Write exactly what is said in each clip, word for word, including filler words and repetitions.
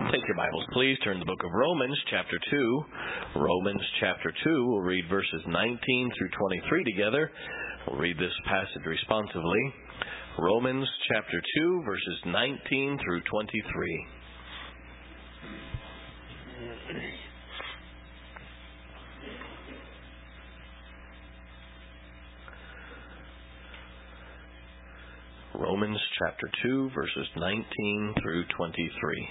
Take your Bibles, please. Turn to the book of Romans, chapter two. Romans, chapter two. We'll read verses nineteen through twenty-three together. We'll read this passage responsively. Romans, chapter two, verses nineteen through twenty-three. Romans, chapter two, verses nineteen through twenty-three.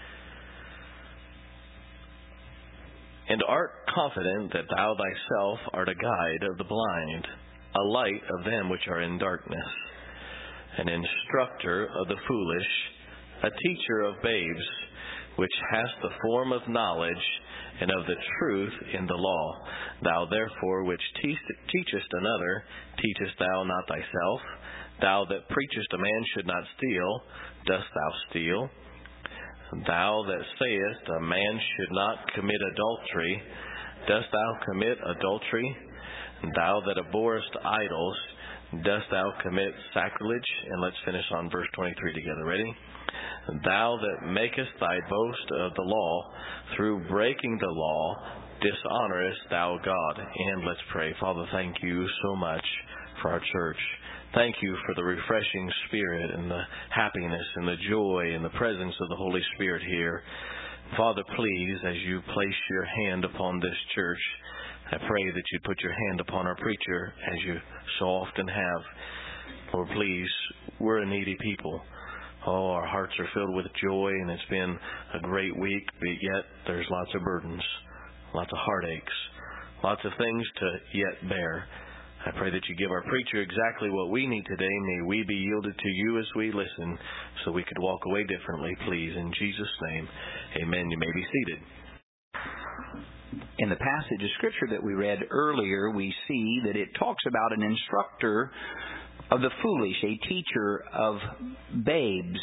And art confident that thou thyself art a guide of the blind, a light of them which are in darkness, an instructor of the foolish, a teacher of babes, which hast the form of knowledge and of the truth in the law. Thou therefore which teachest another, teachest thou not thyself? Thou that preachest a man should not steal, dost thou steal? Thou that sayest a man should not commit adultery, dost thou commit adultery? Thou that abhorrest idols, dost thou commit sacrilege? And let's finish on verse twenty-three together. Ready? Thou that makest thy boast of the law, through breaking the law, dishonorest thou God. And let's pray. Father, thank you so much for our church. Thank you for the refreshing spirit and the happiness and the joy and the presence of the Holy Spirit here. Father, please, as you place your hand upon this church, I pray that you put your hand upon our preacher as you so often have. Lord, please, we're a needy people. Oh, our hearts are filled with joy, and it's been a great week, but yet there's lots of burdens, lots of heartaches, lots of things to yet bear. I pray that you give our preacher exactly what we need today. May we be yielded to you as we listen so we could walk away differently, please. In Jesus' name, amen. You may be seated. In the passage of Scripture that we read earlier, we see that it talks about an instructor of the foolish, a teacher of babes.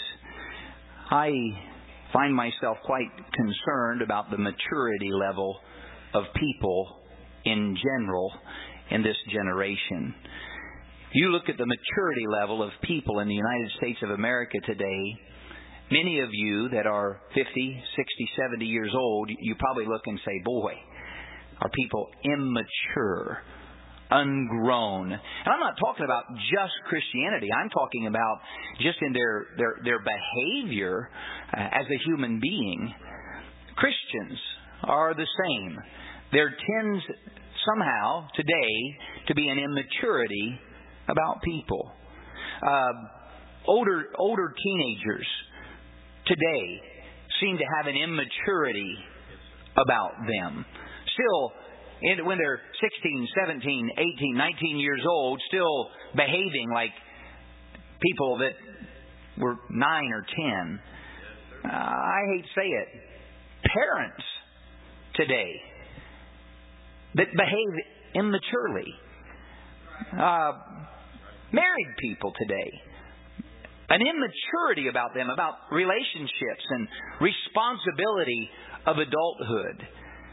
I find myself quite concerned about the maturity level of people in general in this generation. If you look at the maturity level of people in the United States of America today, many of you that are fifty, sixty, seventy years old, you probably look and say, boy, are people immature, ungrown. And I'm not talking about just Christianity. I'm talking about just in their, their, their behavior uh, as a human being. Christians are the same. There tends somehow today to be an immaturity about people. Uh, older older teenagers today seem to have an immaturity about them. Still, in, when they're sixteen, seventeen, eighteen, nineteen years old, still behaving like people that were nine or ten. Uh, I hate to say it. Parents today that behave immaturely. Uh, married people today. An immaturity about them, about relationships and responsibility of adulthood.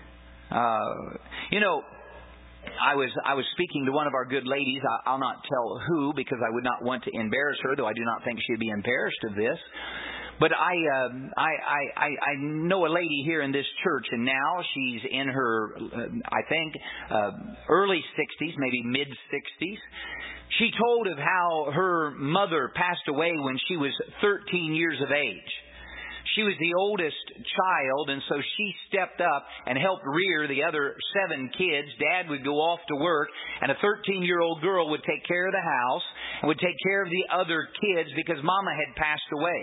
Uh, you know, I was I was speaking to one of our good ladies. I, I'll not tell who because I would not want to embarrass her, though I do not think she'd be embarrassed of this. But I, uh, I, I, I know a lady here in this church, and now she's in her, uh, I think, uh, early sixties, maybe mid-sixties. She told of how her mother passed away when she was thirteen years of age. She was the oldest child, and so she stepped up and helped rear the other seven kids. Dad would go off to work, and a thirteen-year-old girl would take care of the house and would take care of the other kids because Mama had passed away.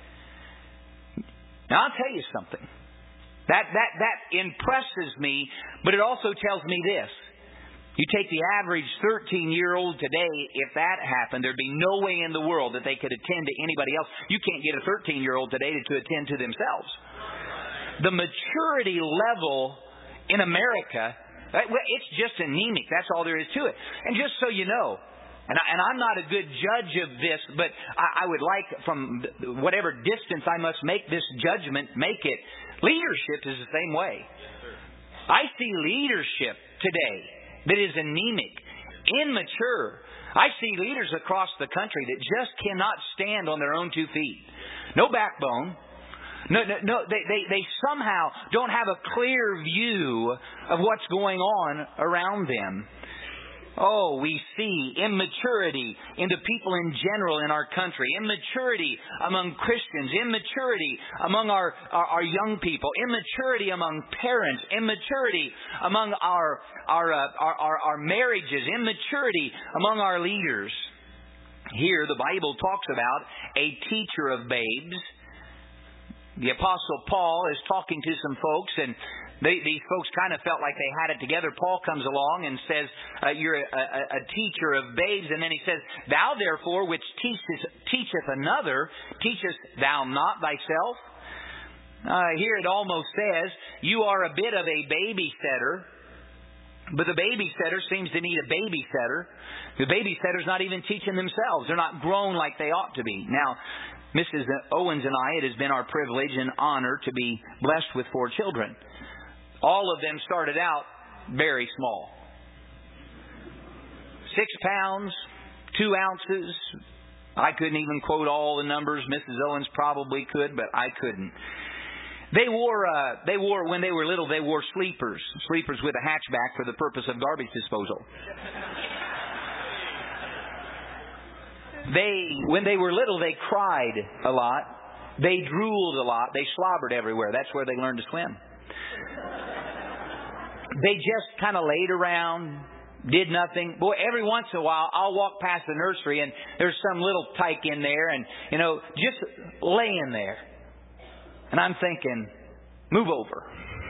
Now, I'll tell you something. That, that, that impresses me, but it also tells me this. You take the average thirteen-year-old today, if that happened, there'd be no way in the world that they could attend to anybody else. You can't get a thirteen-year-old today to, to attend to themselves. The maturity level in America, it's just anemic. That's all there is to it. And just so you know, And, I, and I'm not a good judge of this, but I, I would like, from whatever distance I must make this judgment, make it. Leadership is the same way. I see leadership today that is anemic, immature. I see leaders across the country that just cannot stand on their own two feet. No backbone. No, no, no they, they, they somehow don't have a clear view of what's going on around them. Oh, we see immaturity in the people in general in our country, immaturity among Christians, immaturity among our, our, our young people, immaturity among parents, immaturity among our our, uh, our our our marriages, immaturity among our leaders. Here, the Bible talks about a teacher of babes. The Apostle Paul is talking to some folks, and They, these folks kind of felt like they had it together. Paul comes along and says, uh, you're a, a, a teacher of babes. And then he says, thou therefore which teachest, teacheth another, teachest thou not thyself? Uh, here it almost says, you are a bit of a babysitter. But the babysitter seems to need a babysitter. The babysitter's not even teaching themselves. They're not grown like they ought to be. Now, Missus Owens and I, it has been our privilege and honor to be blessed with four children. All of them started out very small. Six pounds, two ounces. I couldn't even quote all the numbers. Missus Owens probably could, but I couldn't. They wore, uh, they wore when they were little, they wore sleepers. Sleepers with a hatchback for the purpose of garbage disposal. They, when they were little, they cried a lot. They drooled a lot. They slobbered everywhere. That's where they learned to swim. They just kind of laid around, did nothing. Boy, every once in a while, I'll walk past the nursery and there's some little tyke in there and, you know, just laying there. And I'm thinking, move over.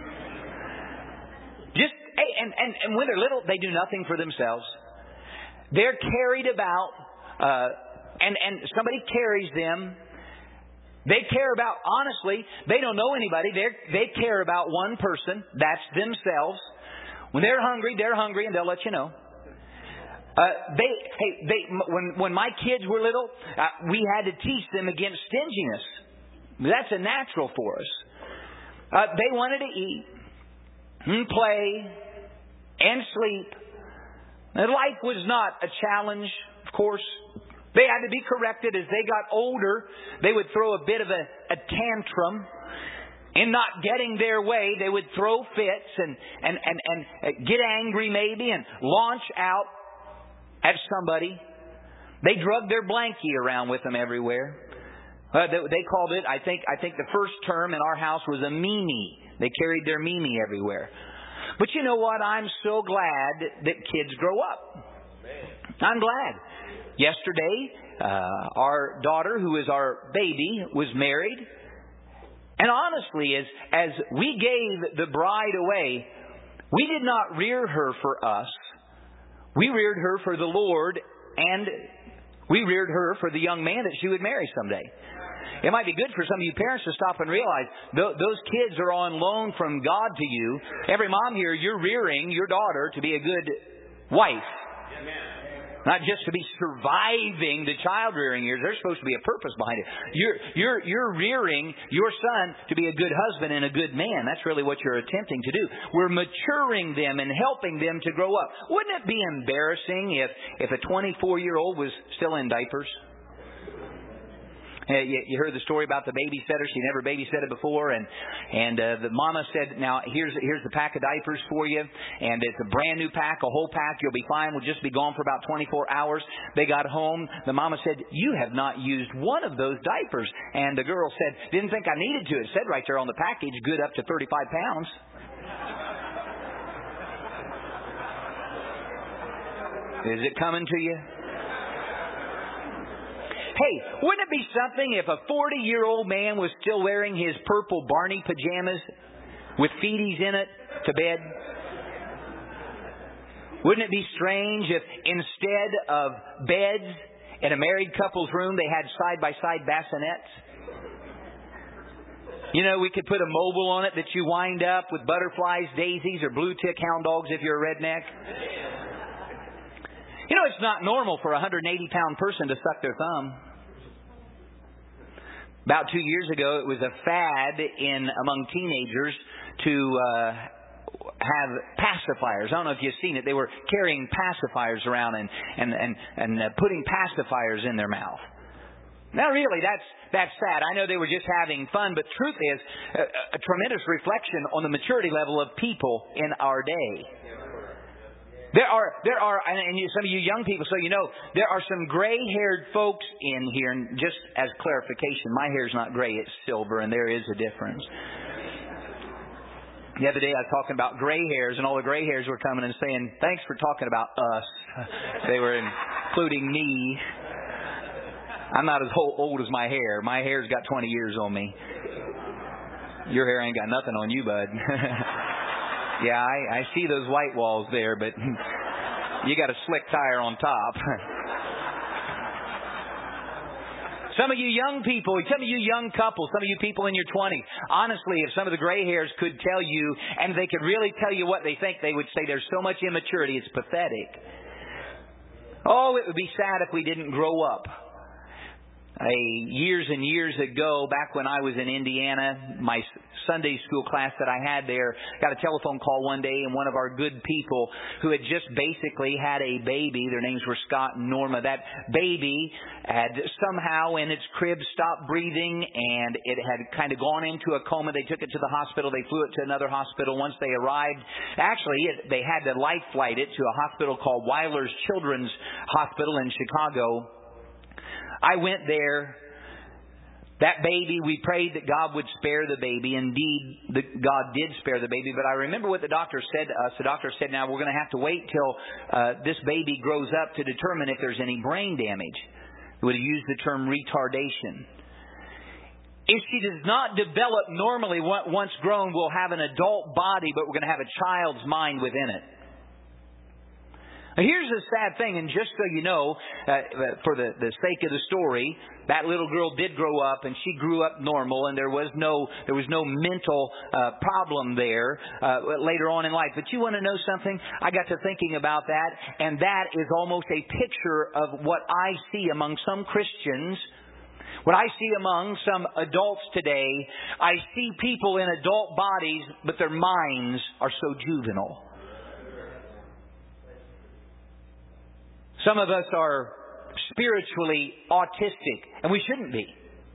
Just, hey, and, and, and when they're little, they do nothing for themselves. They're carried about, uh, and, and somebody carries them. They care about, honestly, they don't know anybody. They they care about one person. That's themselves. When they're hungry, they're hungry, and they'll let you know. Uh, they, hey, they, when when my kids were little, uh, we had to teach them against stinginess. That's a natural for us. Uh, they wanted to eat, and play, and sleep. And life was not a challenge, of course. They had to be corrected as they got older. They would throw a bit of a, a tantrum. In not getting their way, they would throw fits and, and, and, and get angry maybe and launch out at somebody. They drug their blankie around with them everywhere. Uh, they, they called it, I think, I think the first term in our house was a Mimi. They carried their Mimi everywhere. But you know what? I'm so glad that kids grow up. I'm glad. Yesterday, uh, our daughter, who is our baby, was married. And honestly, as, as we gave the bride away, we did not rear her for us. We reared her for the Lord, and we reared her for the young man that she would marry someday. It might be good for some of you parents to stop and realize th- those kids are on loan from God to you. Every mom here, you're rearing your daughter to be a good wife. Not just to be surviving the child-rearing years. There's supposed to be a purpose behind it. You're, you're, you're rearing your son to be a good husband and a good man. That's really what you're attempting to do. We're maturing them and helping them to grow up. Wouldn't it be embarrassing if, if a twenty-four-year-old was still in diapers? You, you heard the story about the babysitter. She never babysitted before, and and uh, the mama said, "Now here's here's the pack of diapers for you, and it's a brand new pack, a whole pack. You'll be fine. We'll just be gone for about twenty-four hours." They got home. The mama said, "You have not used one of those diapers." And the girl said, "Didn't think I needed to." It said right there on the package, "Good up to thirty-five pounds." Is it coming to you? Hey, wouldn't it be something if a forty-year-old man was still wearing his purple Barney pajamas with feeties in it to bed? Wouldn't it be strange if instead of beds in a married couple's room, they had side-by-side bassinets? You know, we could put a mobile on it that you wind up with butterflies, daisies, or blue-tick hound dogs if you're a redneck. You know, it's not normal for a one hundred eighty pound person to suck their thumb. About two years ago, it was a fad in among teenagers to uh, have pacifiers. I don't know if you've seen it. They were carrying pacifiers around and and and, and uh, putting pacifiers in their mouth. Now, really, that's that's sad. I know they were just having fun, but truth is a, a tremendous reflection on the maturity level of people in our day. There are, there are, and you, some of you young people, so you know, there are some gray-haired folks in here. And just as clarification, my hair's not gray; it's silver, and there is a difference. The other day I was talking about gray hairs, and all the gray hairs were coming and saying, "Thanks for talking about us." They were including me. I'm not as old as my hair. My hair's got twenty years on me. Your hair ain't got nothing on you, bud. Yeah, I, I see those white walls there, but you got a slick tire on top. Some of you young people, some of you young couples, some of you people in your twenties, honestly, if some of the gray hairs could tell you, and they could really tell you what they think, they would say there's so much immaturity, it's pathetic. Oh, it would be sad if we didn't grow up. A, years and years ago, back when I was in Indiana, my Sunday school class that I had there, got a telephone call one day, and one of our good people who had just basically had a baby, their names were Scott and Norma, that baby had somehow in its crib stopped breathing, and it had kind of gone into a coma. They took it to the hospital. They flew it to another hospital. Once they arrived, actually, it, they had to life flight it to a hospital called Weiler's Children's Hospital in Chicago. I went there. That baby, we prayed that God would spare the baby. Indeed, the, God did spare the baby. But I remember what the doctor said to us. The doctor said, now we're going to have to wait till uh, this baby grows up to determine if there's any brain damage. He would have used the term retardation. If she does not develop normally once grown, we'll have an adult body, but we're going to have a child's mind within it. Now, here's the sad thing, and just so you know, uh, for the, the sake of the story, that little girl did grow up, and she grew up normal, and there was no there was no mental uh, problem there uh, later on in life. But you want to know something? I got to thinking about that, and that is almost a picture of what I see among some Christians. What I see among some adults today, I see people in adult bodies, but their minds are so juvenile. Some of us are spiritually autistic, and we shouldn't be.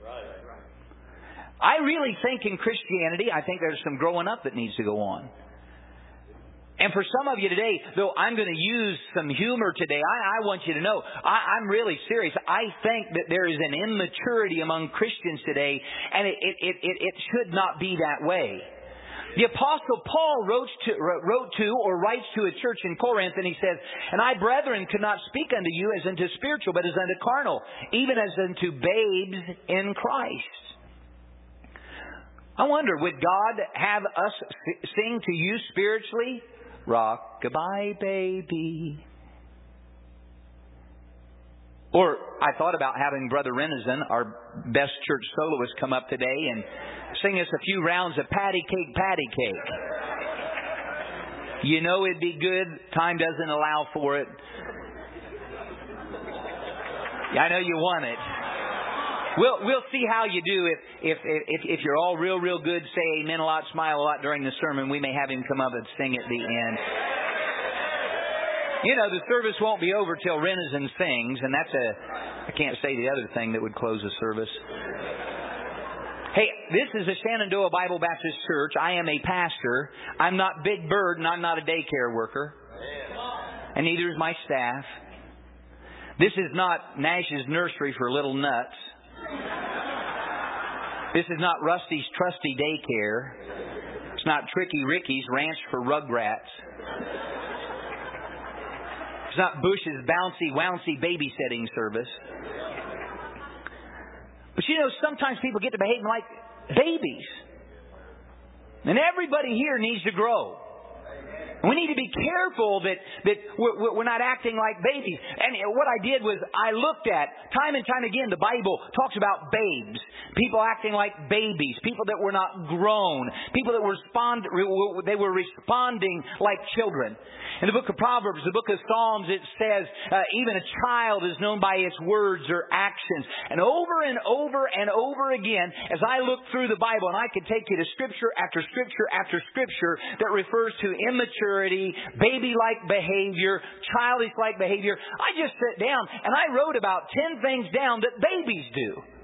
I really think in Christianity, I think there's some growing up that needs to go on. And for some of you today, though I'm going to use some humor today, I, I want you to know, I, I'm really serious. I think that there is an immaturity among Christians today, and it, it, it, it should not be that way. The Apostle Paul wrote to, wrote to or writes to a church in Corinth, and he says, "And I, brethren, could not speak unto you as unto spiritual, but as unto carnal, even as unto babes in Christ." I wonder, would God have us sing to you spiritually? Rock-a-bye, baby. Or I thought about having Brother Renison, our best church soloist, come up today and sing us a few rounds of Patty Cake, Patty Cake. You know it'd be good. Time doesn't allow for it. I know you want it. We'll we'll see how you do. If if if if you're all real real good, say amen a lot, smile a lot during the sermon. We may have him come up and sing at the end. You know, the service won't be over till Renison sings, and that's a, I can't say the other thing that would close the service. Hey, this is the Shenandoah Bible Baptist Church. I am a pastor. I'm not Big Bird, and I'm not a daycare worker. And neither is my staff. This is not Nash's Nursery for Little Nuts. This is not Rusty's Trusty Daycare. It's not Tricky Ricky's Ranch for Rugrats. It's not Bush's bouncy, wouncy babysitting service. But you know, sometimes people get to behaving like babies. And everybody here needs to grow. We need to be careful that, that we're, we're not acting like babies. And what I did was I looked at, time and time again, the Bible talks about babes. People acting like babies. People that were not grown. People that were respond, they were responding like children. In the book of Proverbs, the book of Psalms, it says, uh, even a child is known by its words or actions. And over and over and over again, as I look through the Bible, and I could take you to Scripture after Scripture after Scripture that refers to immaturity, baby-like behavior, childish-like behavior, I just sat down and I wrote about ten things down that babies do.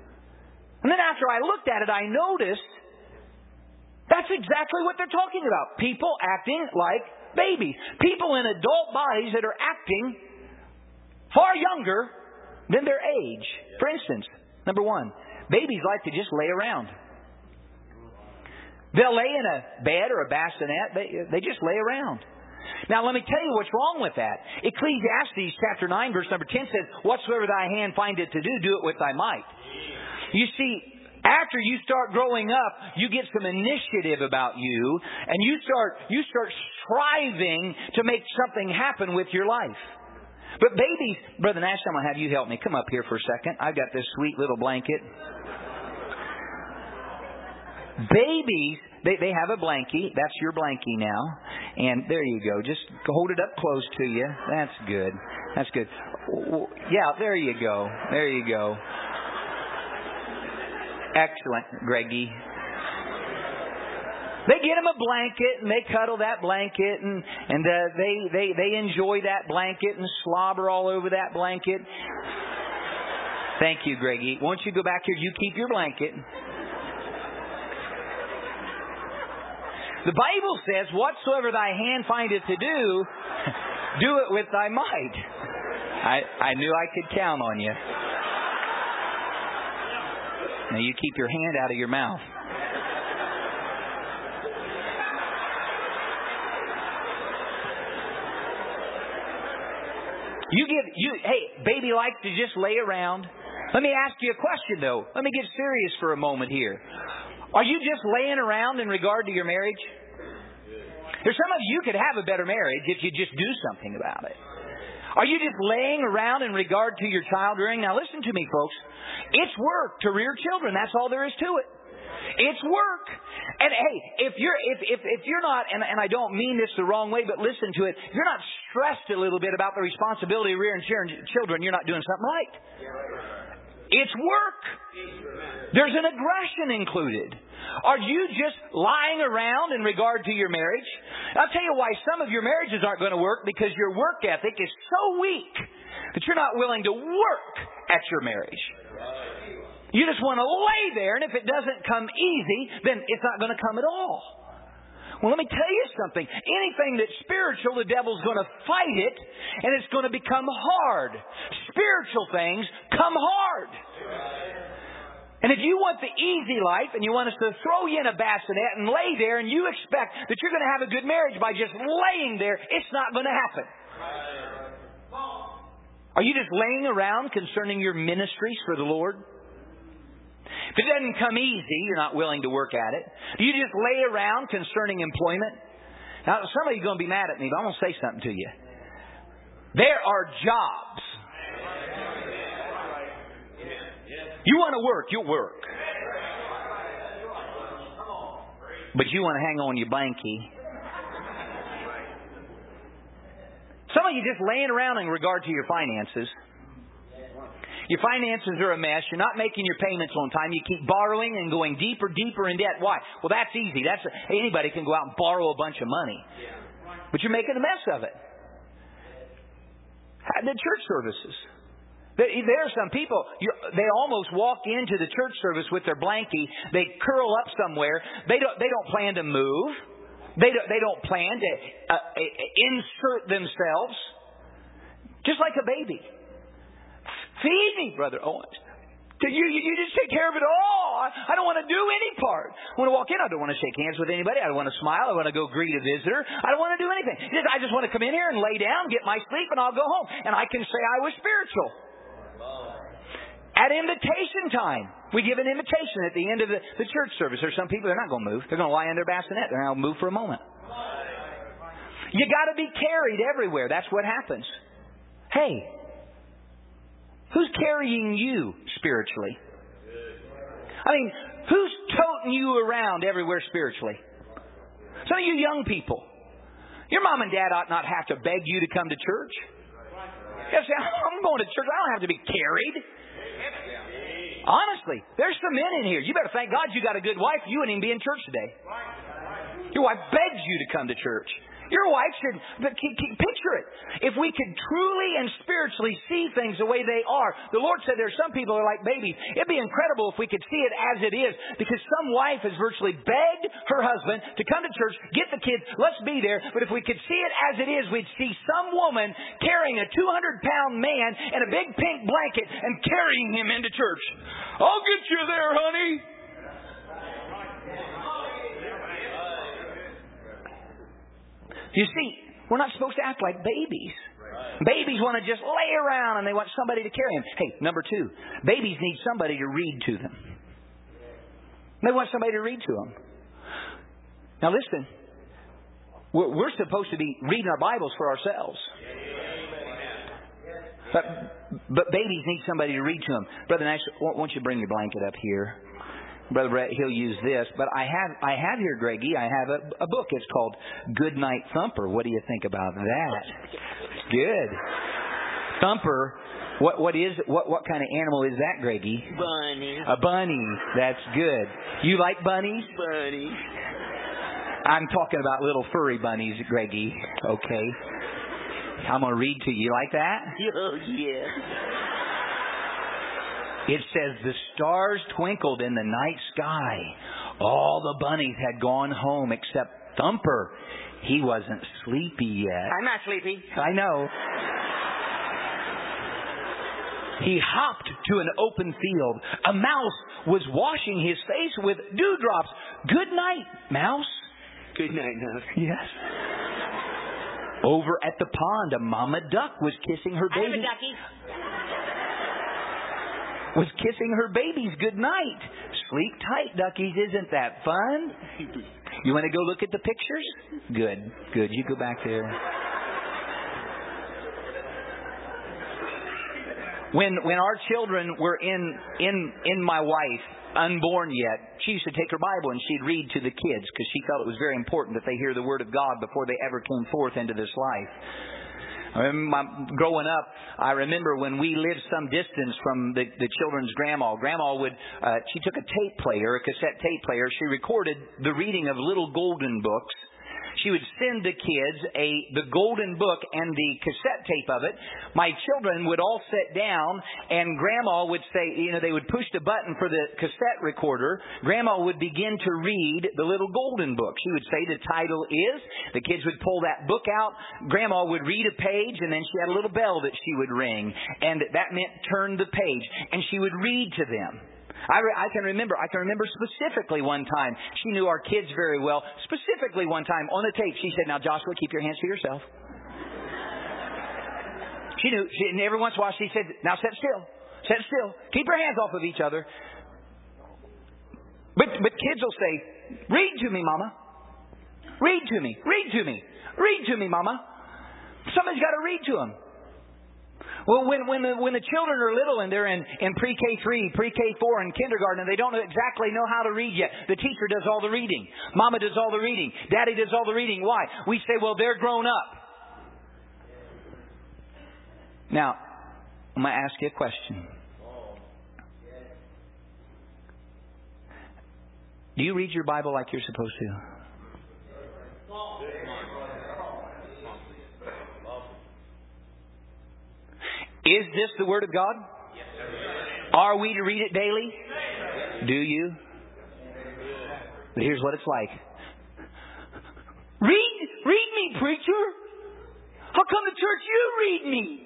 And then after I looked at it, I noticed that's exactly what they're talking about. People acting like babies. People in adult bodies that are acting far younger than their age. For instance, number one, babies like to just lay around. They'll lay in a bed or a bassinet. They, they just lay around. Now, let me tell you what's wrong with that. Ecclesiastes chapter nine, verse number ten says, whatsoever thy hand findeth to do, do it with thy might. You see, after you start growing up, you get some initiative about you, and you start you start striving to make something happen with your life. But babies, Brother Nash, I'm going to have you help me. Come up here for a second. I've got this sweet little blanket. Babies, they, they have a blankie. That's your blankie now. And there you go. Just hold it up close to you. That's good. That's good. Yeah, there you go. There you go. Excellent, Greggy. They get them a blanket and they cuddle that blanket and and uh, they they they enjoy that blanket and slobber all over that blanket. Thank you, Greggy. Won't you go back here? You keep your blanket. The Bible says, whatsoever thy hand findeth to do, do it with thy might. I, I knew I could count on you. Now you keep your hand out of your mouth. You give, you, hey, baby likes to just lay around. Let me ask you a question though. Let me get serious for a moment here. Are you just laying around in regard to your marriage? There's some of you could have a better marriage if you just do something about it. Are you just laying around in regard to your child rearing? Now listen to me, folks. It's work to rear children. That's all there is to it. It's work. And hey, if you're if if, if you're not, and, and I don't mean this the wrong way, but listen to it. If you're not stressed a little bit about the responsibility of rearing children, you're not doing something right. It's work. There's an aggression included. Are you just lying around in regard to your marriage? I'll tell you why some of your marriages aren't going to work, because your work ethic is so weak that you're not willing to work at your marriage. You just want to lay there, and if it doesn't come easy, then it's not going to come at all. Well, let me tell you something. Anything that's spiritual, the devil's going to fight it, and it's going to become hard. Spiritual things come hard. And if you want the easy life, and you want us to throw you in a bassinet and lay there, and you expect that you're going to have a good marriage by just laying there, it's not going to happen. Are you just laying around concerning your ministries for the Lord? If it doesn't come easy, you're not willing to work at it. Do you just lay around concerning employment? Now, some of you are going to be mad at me, but I'm going to say something to you. There are jobs. You want to work, you'll work. But you want to hang on your blankie. Some of you just laying around in regard to your finances. Your finances are a mess. You're not making your payments on time. You keep borrowing and going deeper, deeper in debt. Why? Well, that's easy. That's a, anybody can go out and borrow a bunch of money. But you're making a mess of it. The church services. There are some people, they almost walk into the church service with their blankie. They curl up somewhere. They don't, they don't plan to move. They don't, they don't plan to uh, insert themselves. Just like a baby. Feed me, Brother Owens. You, you, you just take care of it all. I, I don't want to do any part. I want to walk in. I don't want to shake hands with anybody. I don't want to smile. I want to go greet a visitor. I don't want to do anything. I just want to come in here and lay down, get my sleep, and I'll go home. And I can say I was spiritual. At invitation time, we give an invitation at the end of the, the church service. There's some people, they're not going to move. They're going to lie in their bassinet. They're going to move for a moment. You got to be carried everywhere. That's what happens. Hey, who's carrying you spiritually? I mean, who's toting you around everywhere spiritually? Some of you young people. Your mom and dad ought not have to beg you to come to church. You say, I'm going to church. I don't have to be carried. Honestly, there's some men in here. You better thank God you got a good wife. You wouldn't even be in church today. Your wife begs you to come to church. Your wife should but picture it. If we could truly and spiritually see things the way they are, the Lord said there are some people who are like babies. It'd be incredible if we could see it as it is, because some wife has virtually begged her husband to come to church, get the kids, let's be there. But if we could see it as it is, we'd see some woman carrying a two hundred pound man in a big pink blanket and carrying him into church. I'll get you there, honey. You see, we're not supposed to act like babies. Babies want to just lay around and they want somebody to carry them. Hey, number two, babies need somebody to read to them. They want somebody to read to them. Now listen, we're, we're supposed to be reading our Bibles for ourselves. But, but babies need somebody to read to them. Brother Nash, why don't you bring your blanket up here? Brother Brett, he'll use this. But I have I have here, Greggy, I have a, a book. It's called Good Night Thumper. What do you think about that? Good. Thumper. What what is what what kind of animal is that, Greggy? Bunny. A bunny. That's good. You like bunnies? Bunny. I'm talking about little furry bunnies, Greggy. Okay. I'm going to read to you. You like that? Oh, yeah. It says, the stars twinkled in the night sky. All the bunnies had gone home except Thumper. He wasn't sleepy yet. I'm not sleepy. I know. He hopped to an open field. A mouse was washing his face with dewdrops. Good night, mouse. Good night, mouse. Yes. Over at the pond, a mama duck was kissing her baby. I'm a ducky. Was kissing her babies good night. Sleep tight, duckies. Isn't that fun? You want to go look at the pictures? Good, good. You go back there. When when our children were in in in my wife, unborn yet, she used to take her Bible and she'd read to the kids because she felt it was very important that they hear the Word of God before they ever came forth into this life. I remember my, growing up, I remember when we lived some distance from the, the children's grandma. Grandma would, uh, she took a tape player, a cassette tape player. She recorded the reading of little golden books. She would send the kids a the golden book and the cassette tape of it. My children would all sit down, and Grandma would say, you know, they would push the button for the cassette recorder. Grandma would begin to read the little golden book. She would say the title is. The kids would pull that book out. Grandma would read a page, and then she had a little bell that she would ring, and that meant turn the page, and she would read to them. I, re- I can remember, I can remember specifically one time, she knew our kids very well, specifically one time on the tape, she said, now Joshua, keep your hands to yourself. She knew, she, and every once in a while she said, now sit still, sit still, keep your hands off of each other. But, but kids will say, read to me, Mama. Read to me, read to me, read to me, Mama. Somebody's got to read to them. Well, when when the, when the children are little and they're in, in pre-K three, pre-K four, and kindergarten, and they don't exactly know how to read yet, the teacher does all the reading. Mama does all the reading. Daddy does all the reading. Why? We say, well, they're grown up. Now, I'm going to ask you a question. Do you read your Bible like you're supposed to? Is this the Word of God? Yes, sir. Are we to read it daily? Yes. Do you? But here's what it's like. Read, read me, preacher. How come the church you read me?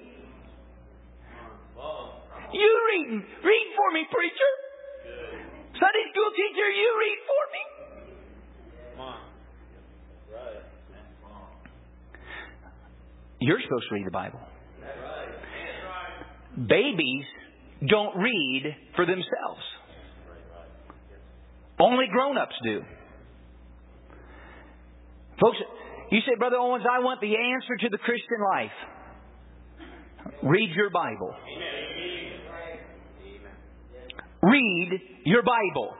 You read, read for me, preacher. Sunday school teacher, you read for me. You're supposed to read the Bible. Babies don't read for themselves. Only grown-ups do. Folks, you say, Brother Owens, I want the answer to the Christian life. Read your Bible. Read your Bible.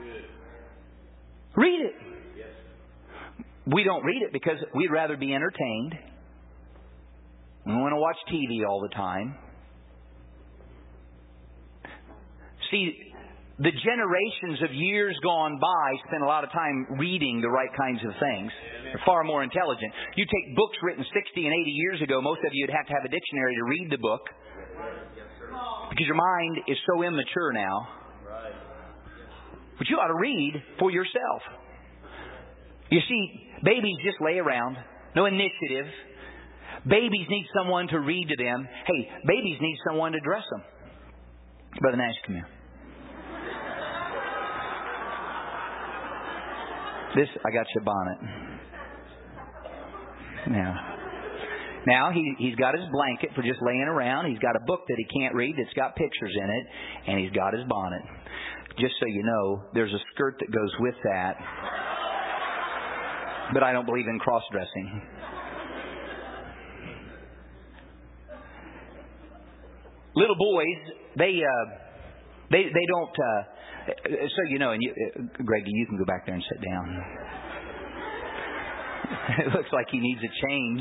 Read it. We don't read it because we'd rather be entertained. We want to watch T V all the time. See, the generations of years gone by spent a lot of time reading the right kinds of things. They're far more intelligent. You take books written sixty and eighty years ago, most of you would have to have a dictionary to read the book. Because your mind is so immature now. But you ought to read for yourself. You see, babies just lay around. No initiative. Babies need someone to read to them. Hey, babies need someone to dress them. Brother Nash, come here. This, I got your bonnet. Now, now he, he's got his blanket for just laying around. He's got a book that he can't read that's got pictures in it. And he's got his bonnet. Just so you know, there's a skirt that goes with that. But I don't believe in cross-dressing. Little boys, they uh, they they don't. Uh, so you know, and you, uh, Greg, you can go back there and sit down. It looks like he needs a change.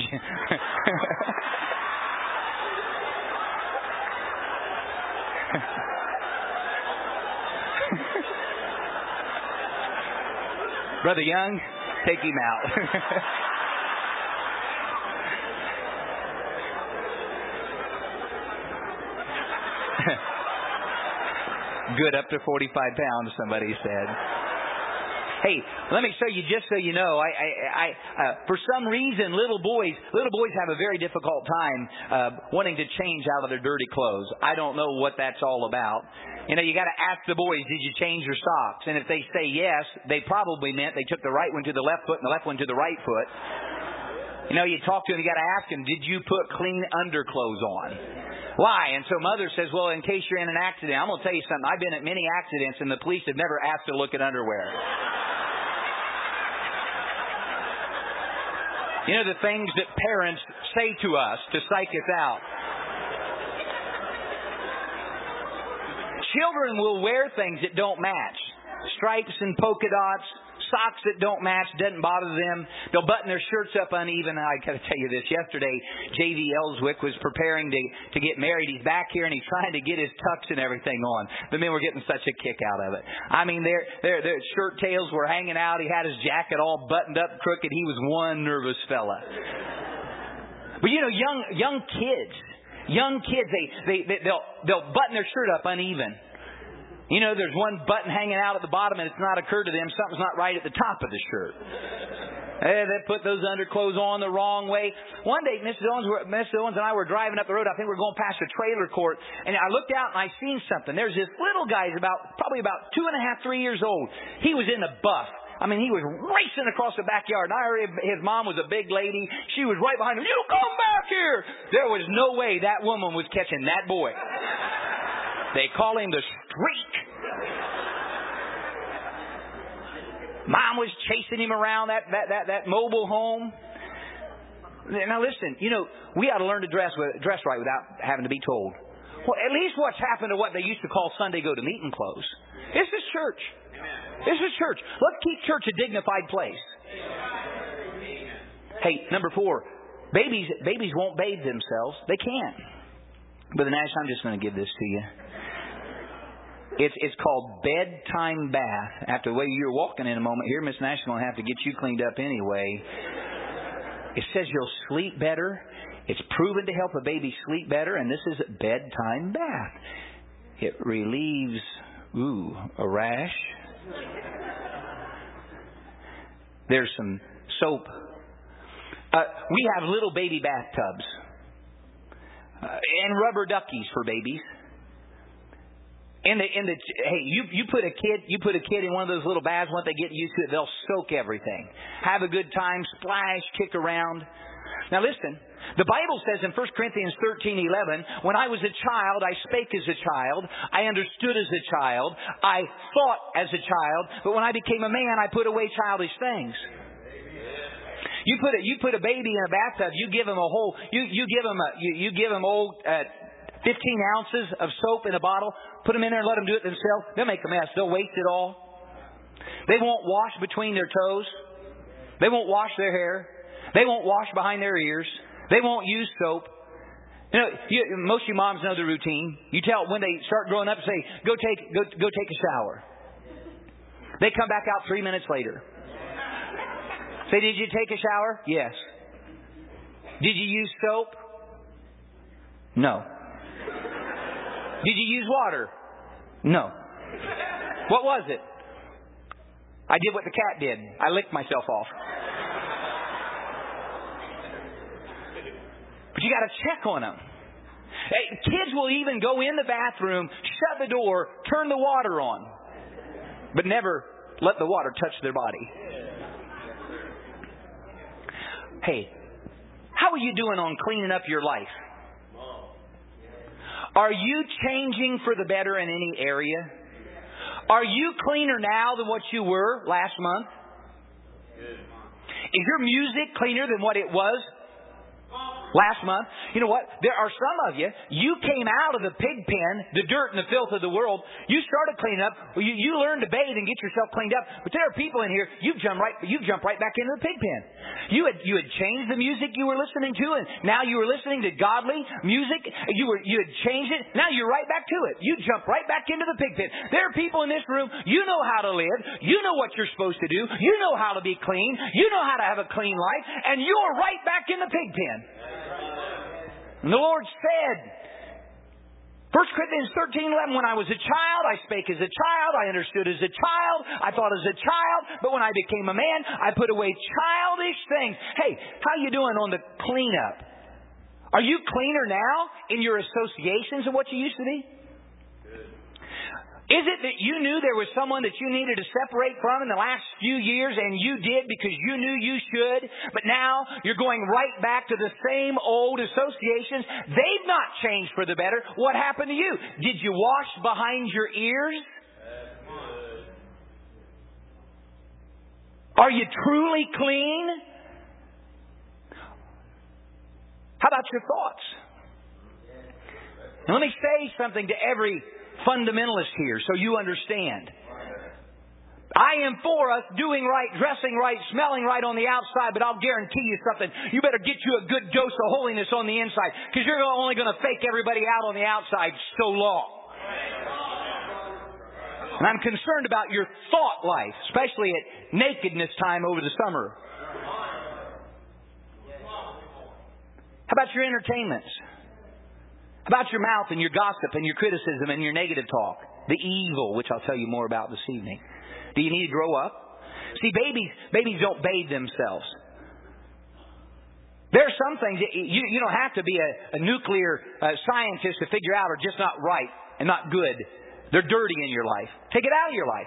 Brother Young, take him out. Good up to forty-five pounds, somebody said. Hey, let me show you, just so you know, I, I, I uh, for some reason, little boys, little boys have a very difficult time uh, wanting to change out of their dirty clothes. I don't know what that's all about. You know, you got to ask the boys, did you change your socks? And if they say yes, they probably meant they took the right one to the left foot and the left one to the right foot. You know, you talk to them, you got to ask them, did you put clean underclothes on? Why? And so mother says, well, in case you're in an accident, I'm going to tell you something. I've been at many accidents and the police have never asked to look at underwear. You know, the things that parents say to us to psych us out. Children will wear things that don't match. Stripes and polka dots, socks that don't match, doesn't bother them. They'll button their shirts up uneven. I got to tell you this. Yesterday, J V Ellswick was preparing to, to get married. He's back here and he's trying to get his tux and everything on. The men were getting such a kick out of it. I mean, their their their shirt tails were hanging out. He had his jacket all buttoned up crooked. He was one nervous fella. But you know, young young kids, young kids, they they, they they'll they'll button their shirt up uneven. You know, there's one button hanging out at the bottom and it's not occurred to them something's not right at the top of the shirt. Hey, they put those underclothes on the wrong way. One day, Missus Owens, Missus Owens and I were driving up the road. I think we were going past a trailer court. And I looked out and I seen something. There's this little guy, he's about, probably about two and a half, three years old. He was in the buff. I mean, he was racing across the backyard. And I heard his mom was a big lady. She was right behind him. You come back here! There was no way that woman was catching that boy. They call him the Streak. Mom was chasing him around that, that, that, that mobile home. Now listen, you know, we ought to learn to dress with, dress right without having to be told. Well, at least what's happened to what they used to call Sunday go to meeting clothes. This is church. This is church. Let's keep church a dignified place. Hey, number four, babies babies won't bathe themselves. They can't. Brother Nash, I'm just going to give this to you. It's it's called bedtime bath. After the way you're walking in a moment here, Miss Nash is going to have to get you cleaned up anyway. It says you'll sleep better. It's proven to help a baby sleep better, and this is a bedtime bath. It relieves, ooh, a rash. There's some soap. Uh, we have little baby bathtubs uh, and rubber duckies for babies. In the in the hey, you you put a kid you put a kid in one of those little baths. Once they get used to it, they'll soak everything. Have a good time, splash, kick around. Now listen, the Bible says in First Corinthians thirteen eleven, when I was a child, I spake as a child, I understood as a child, I thought as a child, but when I became a man, I put away childish things. You put a you put a baby in a bathtub, you give him a whole you you give him a you, you give him old. Uh, fifteen ounces of soap in a bottle, put them in there and let them do it themselves. They'll make a mess. They'll waste it all. They won't wash between their toes. They won't wash their hair. They won't wash behind their ears. They won't use soap. You know, you, most of you moms know the routine. You tell when they start growing up, say, "Go take, go, go take a shower." They come back out three minutes later. Say, "Did you take a shower?" "Yes." "Did you use soap?" "No." "Did you use water?" "No." "What was it?" "I did what the cat did. I licked myself off." But you got to check on them. Hey, kids will even go in the bathroom, shut the door, turn the water on, but never let the water touch their body. Hey, how are you doing on cleaning up your life? Are you changing for the better in any area? Are you cleaner now than what you were last month? Is your music cleaner than what it was last month? You know what? There are some of you, you came out of the pig pen, the dirt and the filth of the world. You started cleaning up. You, you learned to bathe and get yourself cleaned up. But there are people in here, you've jumped right, you've jumped right back into the pig pen. You had, you had changed the music you were listening to, and now you were listening to godly music. You were, you had changed it. Now you're right back to it. You jumped right back into the pig pen. There are people in this room, you know how to live. You know what you're supposed to do. You know how to be clean. You know how to have a clean life. And you're right back in the pig pen. And the Lord said, First Corinthians thirteen eleven, when I was a child, I spake as a child, I understood as a child, I thought as a child, but when I became a man, I put away childish things. Hey, how you doing on the cleanup? Are you cleaner now in your associations than what you used to be? Is it that you knew there was someone that you needed to separate from in the last few years, and you did because you knew you should, but now you're going right back to the same old associations? They've not changed for the better. What happened to you? Did you wash behind your ears? Are you truly clean? How about your thoughts? Now let me say something to every fundamentalist here so you understand. I am for us doing right, dressing right, smelling right on the outside, but I'll guarantee you something. You better get you a good dose of holiness on the inside, because you're only going to fake everybody out on the outside so long. And I'm concerned about your thought life, especially at nakedness time over the summer. How about your entertainments? How about your mouth and your gossip and your criticism and your negative talk? The evil, which I'll tell you more about this evening. Do you need to grow up? See, babies babies don't bathe themselves. There are some things that you, you don't have to be a, a nuclear uh, scientist to figure out are just not right and not good. They're dirty in your life. Take it out of your life.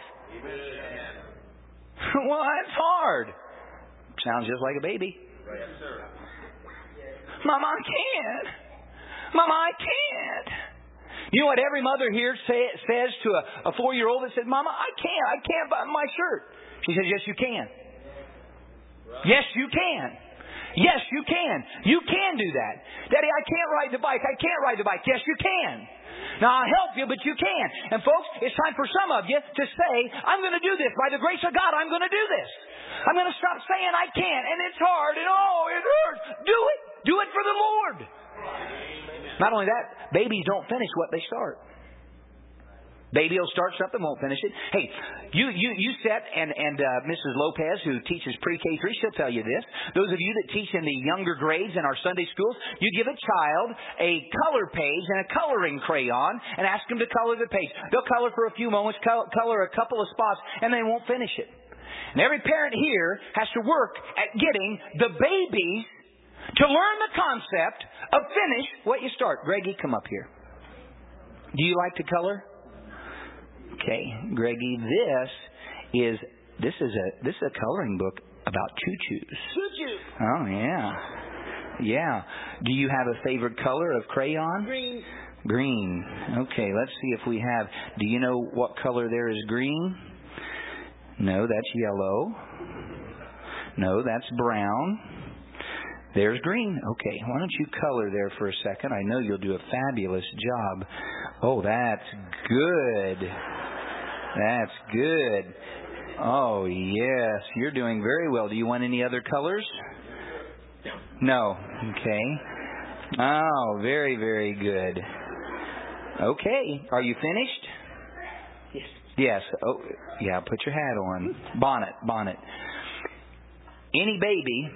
Well, that's hard. Sounds just like a baby. Yes, sir. Mama, I can't. Mama, I can't. You know what every mother here say, says to a, a four-year-old that says, Mama, I can't. I can't buy my shirt. She says, yes, you can. Right. Yes, you can. Yes, you can. You can do that. Daddy, I can't ride the bike. I can't ride the bike. Yes, you can. Now, I'll help you, but you can. And folks, it's time for some of you to say, I'm going to do this. By the grace of God, I'm going to do this. I'm going to stop saying I can't, and it's hard, and oh, it hurts. Do it. Do it for the Lord. Not only that, babies don't finish what they start. Baby will start something, won't finish it. Hey, you you you set, and, and uh, Missus Lopez, who teaches pre-K three, she'll tell you this. Those of you that teach in the younger grades in our Sunday schools, you give a child a color page and a coloring crayon and ask them to color the page. They'll color for a few moments, color, color a couple of spots, and they won't finish it. And every parent here has to work at getting the babies to learn the concept of finish what you start. Greggy, come up here. Do you like to color? Okay, Greggy, this is this is a this is a coloring book about choo-choos. Choo-choo. Oh yeah, yeah. Do you have a favorite color of crayon? Green. Green. Okay, let's see if we have. Do you know what color there is green? No, that's yellow. No, that's brown. There's green. Okay, why don't you color there for a second? I know you'll do a fabulous job. Oh, that's good. That's good. Oh, yes, you're doing very well. Do you want any other colors? No. Okay. Oh, very, very good. Okay. Are you finished? Yes. Yes. Oh, yeah, put your hat on. Bonnet, bonnet. Any baby...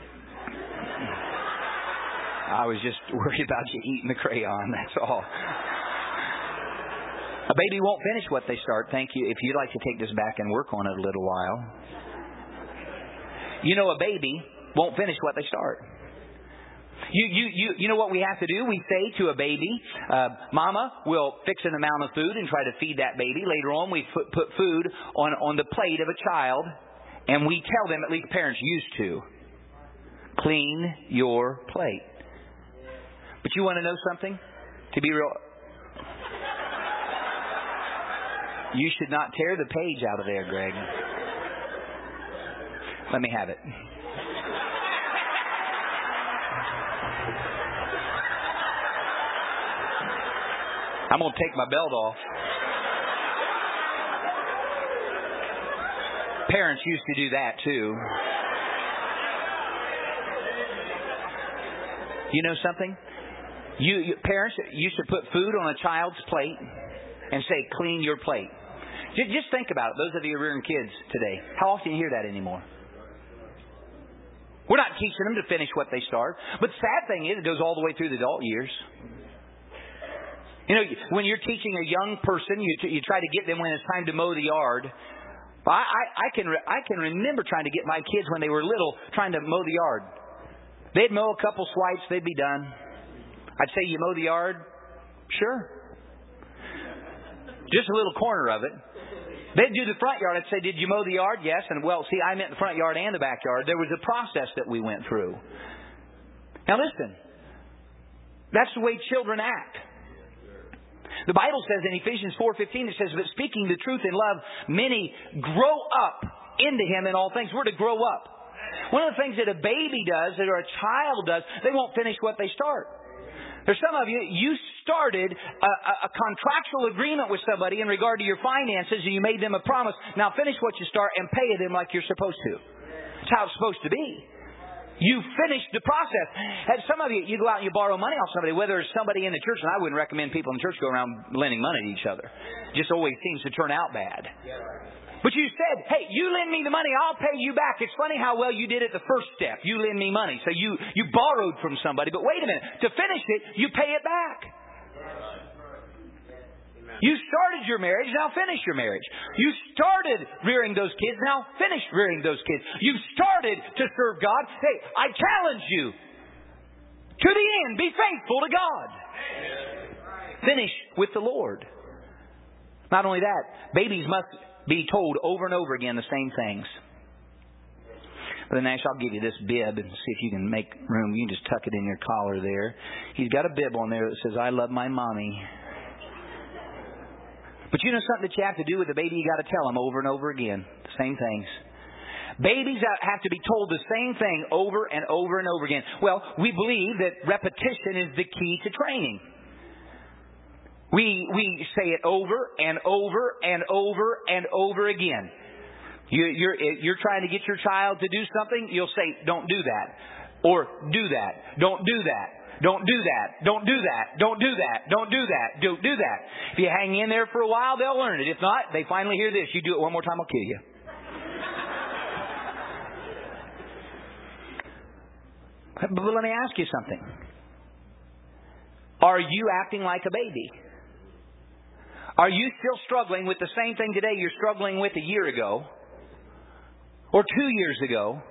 I was just worried about you eating the crayon, that's all. A baby won't finish what they start. Thank you. If you'd like to take this back and work on it a little while. You know, a baby won't finish what they start. You you you you know what we have to do? We say to a baby, uh, Mama will fix an amount of food and try to feed that baby. Later on, we put, put food on, on the plate of a child, and we tell them, at least parents used to, clean your plate. But you want to know something? To be real, you should not tear the page out of there, Greg. Let me have it. I'm going to take my belt off. Parents used to do that too. You know something? You, you parents used to put food on a child's plate and say, clean your plate. Just, just think about it. Those of you rearing kids today, how often do you hear that anymore? We're not teaching them to finish what they start. But the sad thing is, it goes all the way through the adult years. You know, when you're teaching a young person, you, you try to get them when it's time to mow the yard. I, I, I can re, I can remember trying to get my kids when they were little, trying to mow the yard. They'd mow a couple swipes, they'd be done. I'd say, you mow the yard? Sure. Just a little corner of it. They'd do the front yard. I'd say, did you mow the yard? Yes. And, well, see, I meant the front yard and the backyard. There was a process that we went through. Now, listen. That's the way children act. The Bible says in Ephesians four fifteen, it says, but speaking the truth in love, many grow up into Him in all things. We're to grow up. One of the things that a baby does, or a child does, they won't finish what they start. There's some of you, you started a, a, a contractual agreement with somebody in regard to your finances, and you made them a promise. Now finish what you start and pay them like you're supposed to. That's how it's supposed to be. You finished the process. And some of you, you go out and you borrow money off somebody, whether it's somebody in the church, and I wouldn't recommend people in the church go around lending money to each other. It just always seems to turn out bad. But you said, hey, you lend me the money, I'll pay you back. It's funny how well you did it the first step. You lend me money. So you, you borrowed from somebody. But wait a minute. To finish it, you pay it back. You started your marriage, now finish your marriage. You started rearing those kids, now finish rearing those kids. You started to serve God. Hey, I challenge you to the end. Be faithful to God. Finish with the Lord. Not only that, babies must be told over and over again the same things. Brother Nash, I'll give you this bib and see if you can make room. You can just tuck it in your collar there. He's got a bib on there that says, I love my mommy. But you know something that you have to do with the baby? You got to tell them over and over again. The same things. Babies have to be told the same thing over and over and over again. Well, we believe that repetition is the key to training. We we say it over and over and over and over again. You, you're you're trying to get your child to do something, you'll say, don't do that. Or do that. Don't do that. Don't do that. Don't do that. Don't do that. Don't do that. Don't do that. If you hang in there for a while, they'll learn it. If not, they finally hear this. You do it one more time, I'll kill you. But let me ask you something. Are you acting like a baby? Are you still struggling with the same thing today you're struggling with a year ago? Or two years ago?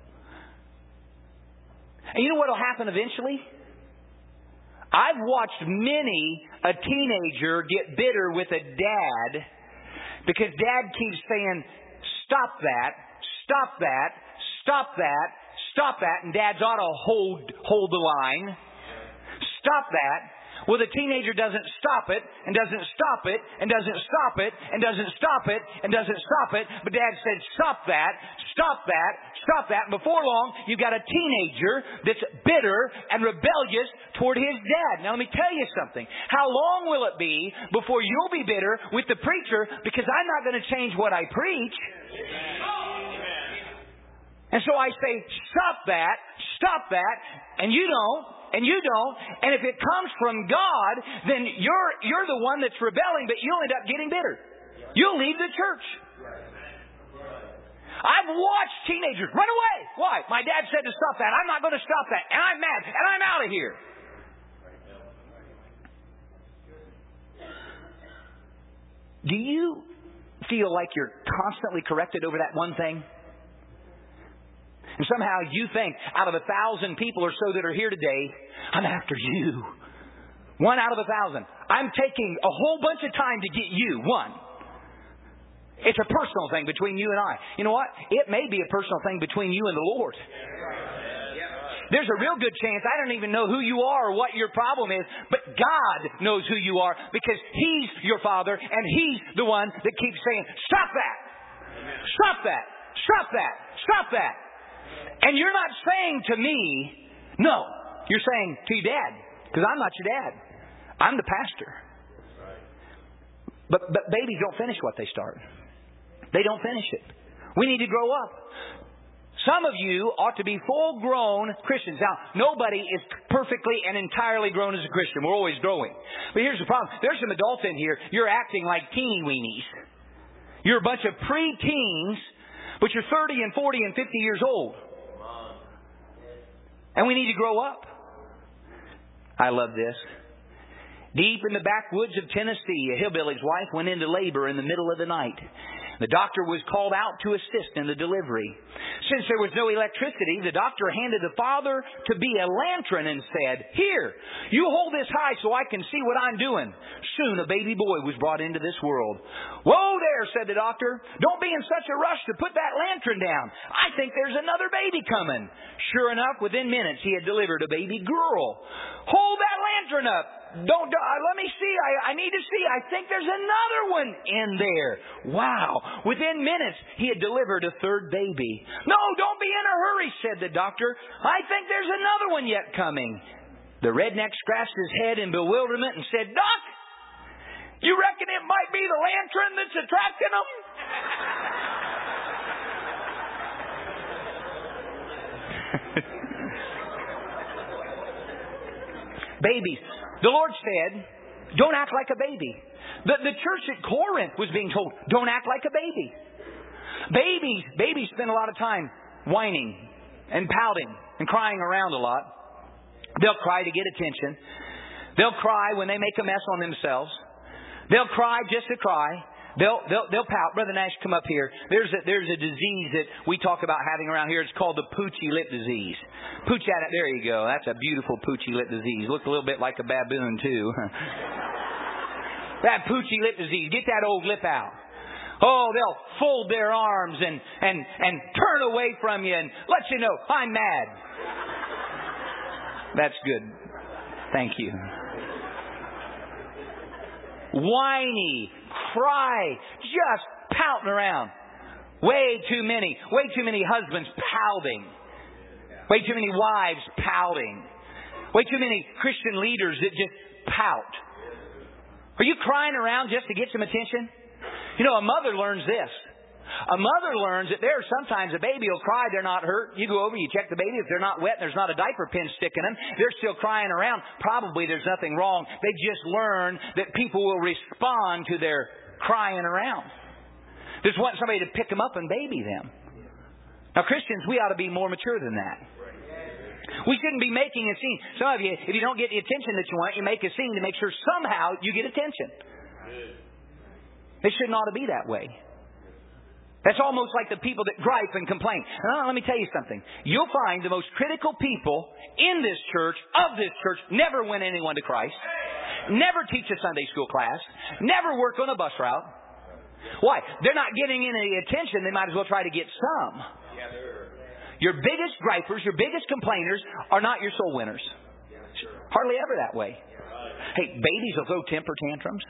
And you know what will happen eventually? I've watched many a teenager get bitter with a dad because dad keeps saying, stop that, stop that, stop that, stop that, and dads ought to hold, hold the line. Stop that. Well, the teenager doesn't stop it, and doesn't stop it, and doesn't stop it, and doesn't stop it, and doesn't stop it. But Dad said, stop that, stop that, stop that. And before long, you've got a teenager that's bitter and rebellious toward his dad. Now, let me tell you something. How long will it be before you'll be bitter with the preacher because I'm not going to change what I preach? And so I say, stop that, stop that, and you don't. and you don't. And if it comes from God, then you're you're the one that's rebelling, but you'll end up getting bitter. You'll leave the church. I've watched teenagers run away. Why? My dad said to stop that. I'm not going to stop that. And I'm mad. And I'm out of here. Do you feel like you're constantly corrected over that one thing? And somehow you think, out of a thousand people or so that are here today, I'm after you. One out of a thousand. I'm taking a whole bunch of time to get you. One. It's a personal thing between you and I. You know what? It may be a personal thing between you and the Lord. There's a real good chance I don't even know who you are or what your problem is, but God knows who you are because He's your Father and He's the one that keeps saying, stop that! Stop that! Stop that! Stop that! And you're not saying to me, no. You're saying to your dad, because I'm not your dad. I'm the pastor. But, but babies don't finish what they start. They don't finish it. We need to grow up. Some of you ought to be full-grown Christians. Now, nobody is perfectly and entirely grown as a Christian. We're always growing. But here's the problem. There's some adults in here. You're acting like teeny-weenies. You're a bunch of pre-teens, but you're thirty and forty and fifty years old. And we need to grow up. I love this. Deep in the backwoods of Tennessee, a hillbilly's wife went into labor in the middle of the night. The doctor was called out to assist in the delivery. Since there was no electricity, the doctor handed the father to be a lantern and said, "Here, you hold this high so I can see what I'm doing." Soon a baby boy was brought into this world. "Whoa there," said the doctor. "Don't be in such a rush to put that lantern down. I think there's another baby coming." Sure enough, within minutes he had delivered a baby girl. "Hold that lantern up. Don't, don't uh, let me see. I, I need to see. I think there's another one in there." Wow. Within minutes, he had delivered a third baby. "No, don't be in a hurry," said the doctor. "I think there's another one yet coming." The redneck scratched his head in bewilderment and said, "Doc, you reckon it might be the lantern that's attracting them?" Babies. The Lord said, don't act like a baby. The, the church at Corinth was being told, don't act like a baby. Babies, babies spend a lot of time whining and pouting and crying around a lot. They'll cry to get attention. They'll cry when they make a mess on themselves. They'll cry just to cry. They'll, they'll, they'll pout. Brother Nash, come up here. There's a, there's a disease that we talk about having around here. It's called the poochy lip disease. Pooch at it. There you go. That's a beautiful poochy lip disease. Look a little bit like a baboon, too. That poochy lip disease. Get that old lip out. Oh, they'll fold their arms and, and, and turn away from you and let you know, I'm mad. That's good. Thank you. Whiny, cry, just pouting around. Way too many, way too many husbands pouting. Way too many wives pouting. Way too many Christian leaders that just pout. Are you crying around just to get some attention? You know, a mother learns this. A mother learns that there are sometimes a baby will cry, they're not hurt. You go over, you check the baby. If they're not wet, there's not a diaper pin sticking them. They're still crying around. Probably there's nothing wrong. They just learn that people will respond to their crying around. Just want somebody to pick them up and baby them. Now, Christians, we ought to be more mature than that. We shouldn't be making a scene. Some of you, if you don't get the attention that you want, you make a scene to make sure somehow you get attention. It shouldn't ought to be that way. That's almost like the people that gripe and complain. Uh, let me tell you something. You'll find the most critical people in this church, of this church, never win anyone to Christ, never teach a Sunday school class, never work on a bus route. Why? They're not getting any attention. They might as well try to get some. Your biggest gripers, your biggest complainers are not your soul winners. Hardly ever that way. Hey, babies will throw temper tantrums.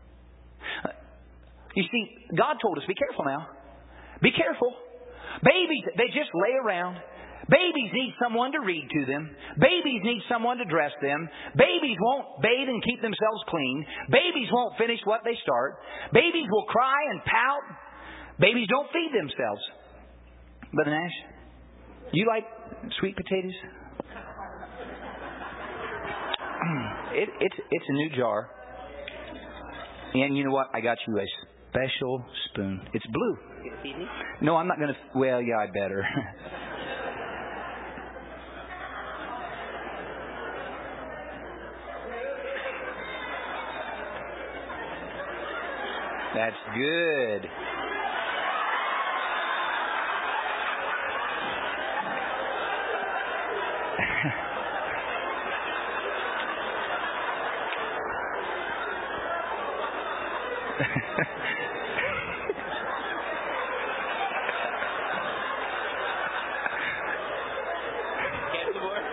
You see, God told us, be careful now. Be careful. Babies, they just lay around. Babies need someone to read to them. Babies need someone to dress them. Babies won't bathe and keep themselves clean. Babies won't finish what they start. Babies will cry and pout. Babies don't feed themselves. Brother Nash, you like sweet potatoes? it, it's it's a new jar. And you know what? I got you a special spoon. It's blue. You feed me? No, I'm not going to... Well, yeah, I better. That's good. Get some more?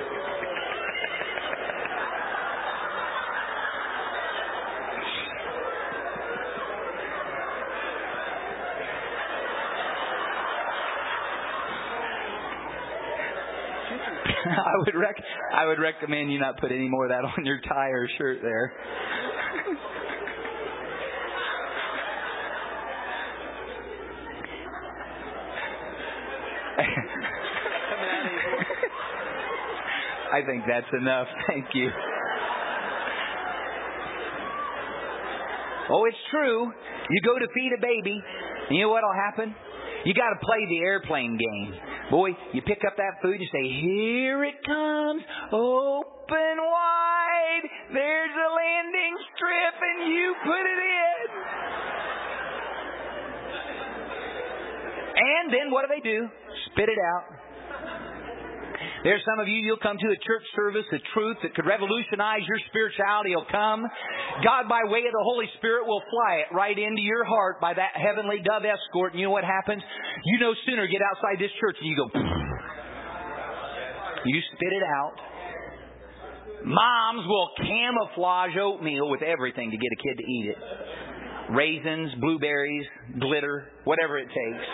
I would rec- I would recommend you not put any more of that on your tie or shirt there. I think that's enough. Thank you. Oh, it's true. You go to feed a baby, and you know what'll happen? You got to play the airplane game. Boy, you pick up that food, you say, here it comes, open wide. There's a landing strip, and you put it in. And then what do they do? Spit it out. There's some of you, you'll come to a church service, the truth that could revolutionize your spirituality will come. God, by way of the Holy Spirit, will fly it right into your heart by that heavenly dove escort. And you know what happens? You no sooner get outside this church and you go, you spit it out. Moms will camouflage oatmeal with everything to get a kid to eat it. Raisins, blueberries, glitter, whatever it takes.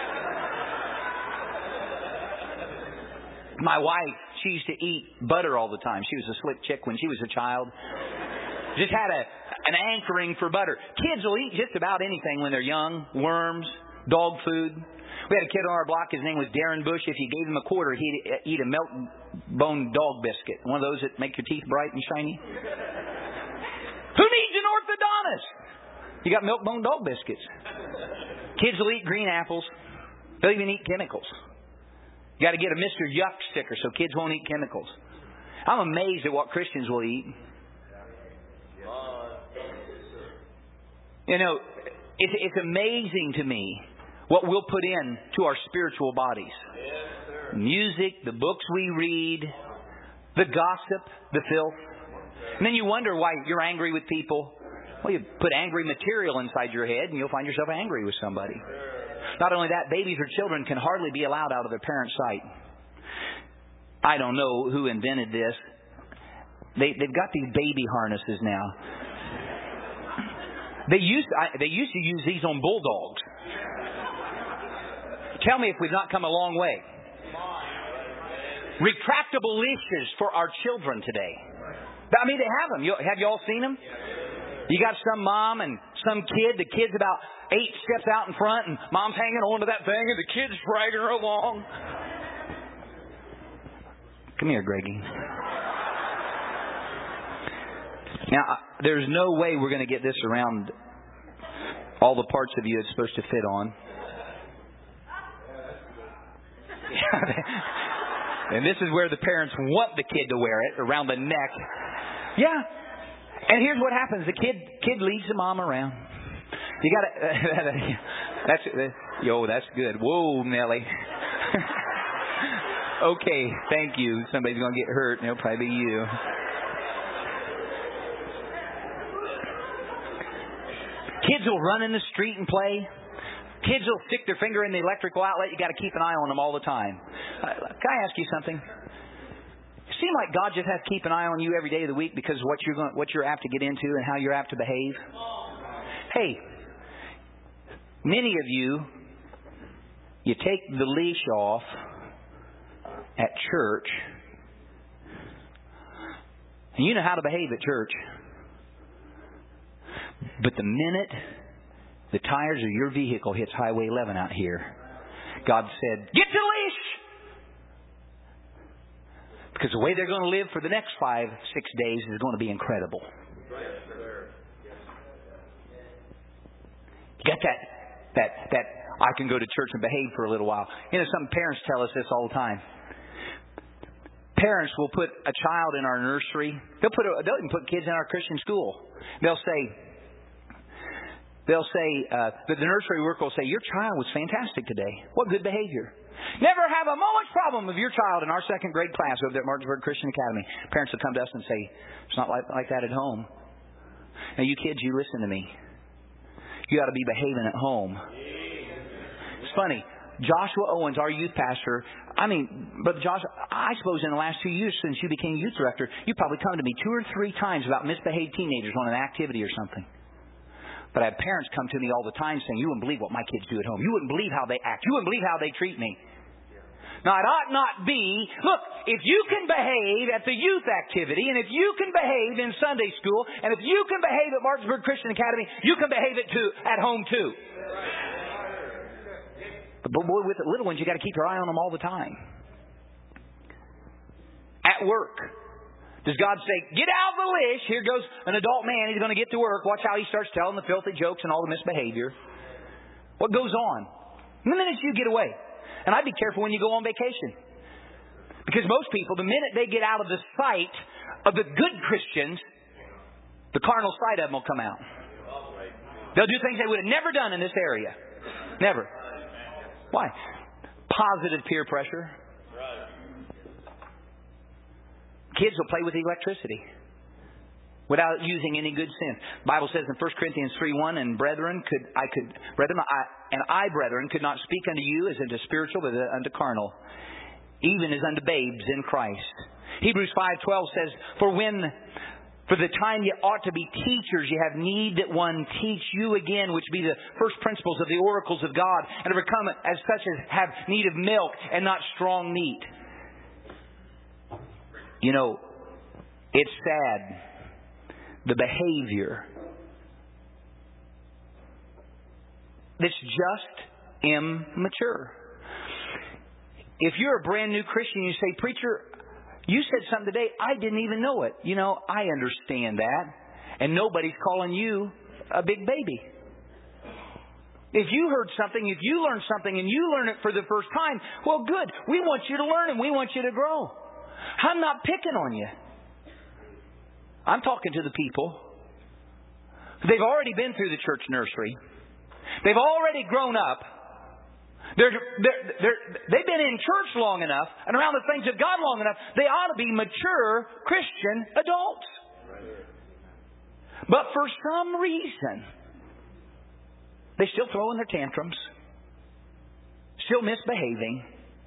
My wife, she used to eat butter all the time. She was a slick chick when she was a child. Just had a an anchoring for butter. Kids will eat just about anything when they're young. Worms, dog food. We had a kid on our block. His name was Darren Bush. If you gave him a quarter, he'd eat a milk bone dog biscuit. One of those that make your teeth bright and shiny. Who needs an orthodontist? You got milk bone dog biscuits. Kids will eat green apples. They'll even eat chemicals. You got to get a Mister Yuck sticker so kids won't eat chemicals. I'm amazed at what Christians will eat. You know, it's, it's amazing to me what we'll put in to our spiritual bodies. Music, the books we read, the gossip, the filth. And then you wonder why you're angry with people. Well, you put angry material inside your head and you'll find yourself angry with somebody. Not only that, babies or children can hardly be allowed out of their parents' sight. I don't know who invented this. They, they've got these baby harnesses now. They used I, they used to use these on bulldogs. Tell me if we've not come a long way. Retractable leashes for our children today. I mean, they have them. You, have you all seen them? You got some mom and some kid. The kid's about eight steps out in front, and mom's hanging on to that thing, and the kid's dragging her along. Come here, Greggy. Now, there's no way we're going to get this around all the parts of you it's supposed to fit on. And this is where the parents want the kid to wear it, around the neck. Yeah. And here's what happens. The kid kid leads the mom around. You got to... Uh, that's... Uh, yo, that's good. Whoa, Nellie. Okay, thank you. Somebody's going to get hurt, and it'll probably be you. Kids will run in the street and play. Kids will stick their finger in the electrical outlet. You got to keep an eye on them all the time. Uh, can I ask you something? It seems like God just has to keep an eye on you every day of the week because of what you're going, what you're apt to get into and how you're apt to behave. Hey, many of you, you take the leash off at church, and you know how to behave at church. But the minute the tires of your vehicle hits Highway eleven out here, God said, "Get your leash!" Because the way they're going to live for the next five, six days is going to be incredible. You got that, that, that I can go to church and behave for a little while. You know, some parents tell us this all the time. Parents will put a child in our nursery. They'll put a, they'll even put kids in our Christian school. They'll say, they'll say, uh, the, the nursery worker will say, your child was fantastic today. What good behavior. Never have a moment's problem with your child in our second grade class over there at Martinsburg Christian Academy. Parents will come to us and say, it's not like, like that at home. Now, you kids, you listen to me. You ought to be behaving at home. It's funny. Joshua Owens, our youth pastor, I mean, Brother Joshua, I suppose in the last two years since you became youth director, you've probably come to me two or three times about misbehaved teenagers on an activity or something. But I have parents come to me all the time saying, you wouldn't believe what my kids do at home. You wouldn't believe how they act. You wouldn't believe how they treat me. Now, it ought not be, look, if you can behave at the youth activity, and if you can behave in Sunday school, and if you can behave at Martinsburg Christian Academy, you can behave it too, at home too. But boy, with the little ones, you got to keep your eye on them all the time. At work, does God say, get out of the leash? Here goes an adult man. He's going to get to work. Watch how he starts telling the filthy jokes and all the misbehavior. What goes on? The minute you get away. And I'd be careful when you go on vacation. Because most people, the minute they get out of the sight of the good Christians, the carnal side of them will come out. They'll do things they would have never done in this area. Never. Why? Positive peer pressure. Kids will play with electricity without using any good sense. The Bible says in First Corinthians three one, and brethren could I could brethren I and I brethren could not speak unto you as unto spiritual, but unto carnal, even as unto babes in Christ. Hebrews five twelve says, For when For the time you ought to be teachers, you have need that one teach you again, which be the first principles of the oracles of God, and to become as such as have need of milk and not strong meat. You know, it's sad. The behavior that's just immature. If you're a brand new Christian, you say, Preacher, you said something today, I didn't even know it. You know, I understand that. And nobody's calling you a big baby. If you heard something, if you learned something and you learn it for the first time, well, good. We want you to learn and we want you to grow. I'm not picking on you. I'm talking to the people. They've already been through the church nursery. They've already grown up. They're, they're, they're, they've been in church long enough and around the things of God long enough. They ought to be mature Christian adults. But for some reason, they're still throwing their tantrums, still misbehaving.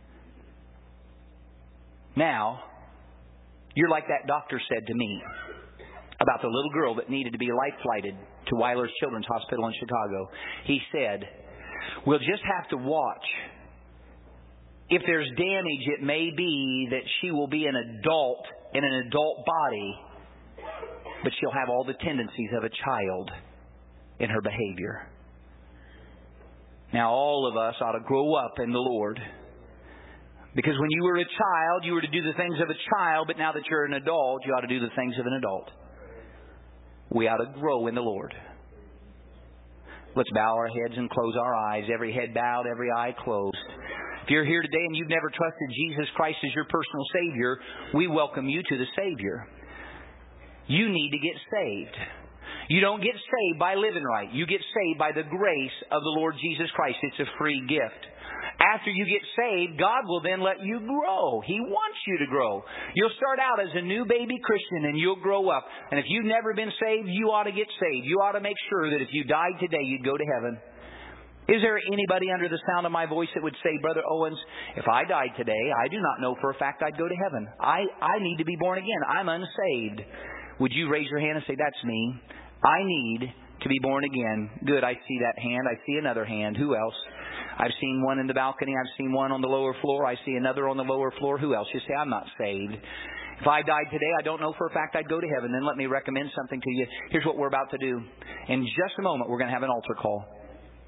Now, you're like that doctor said to me about the little girl that needed to be life-flighted to Weiler's Children's Hospital in Chicago. He said, we'll just have to watch. If there's damage, it may be that she will be an adult in an adult body, but she'll have all the tendencies of a child in her behavior. Now, all of us ought to grow up in the Lord. Because when you were a child, you were to do the things of a child, but now that you're an adult, you ought to do the things of an adult. We ought to grow in the Lord. Let's bow our heads and close our eyes. Every head bowed, every eye closed. If you're here today and you've never trusted Jesus Christ as your personal Savior, we welcome you to the Savior. You need to get saved. You don't get saved by living right. You get saved by the grace of the Lord Jesus Christ. It's a free gift. After you get saved, God will then let you grow. He wants you to grow. You'll start out as a new baby Christian and you'll grow up. And if you've never been saved, you ought to get saved. You ought to make sure that if you died today, you'd go to heaven. Is there anybody under the sound of my voice that would say, Brother Owens, if I died today, I do not know for a fact I'd go to heaven. I, I need to be born again. I'm unsaved. Would you raise your hand and say, that's me. I need to be born again. Good, I see that hand. I see another hand. Who else? I've seen one in the balcony. I've seen one on the lower floor. I see another on the lower floor. Who else? You say, I'm not saved. If I died today, I don't know for a fact I'd go to heaven. Then let me recommend something to you. Here's what we're about to do. In just a moment, we're going to have an altar call.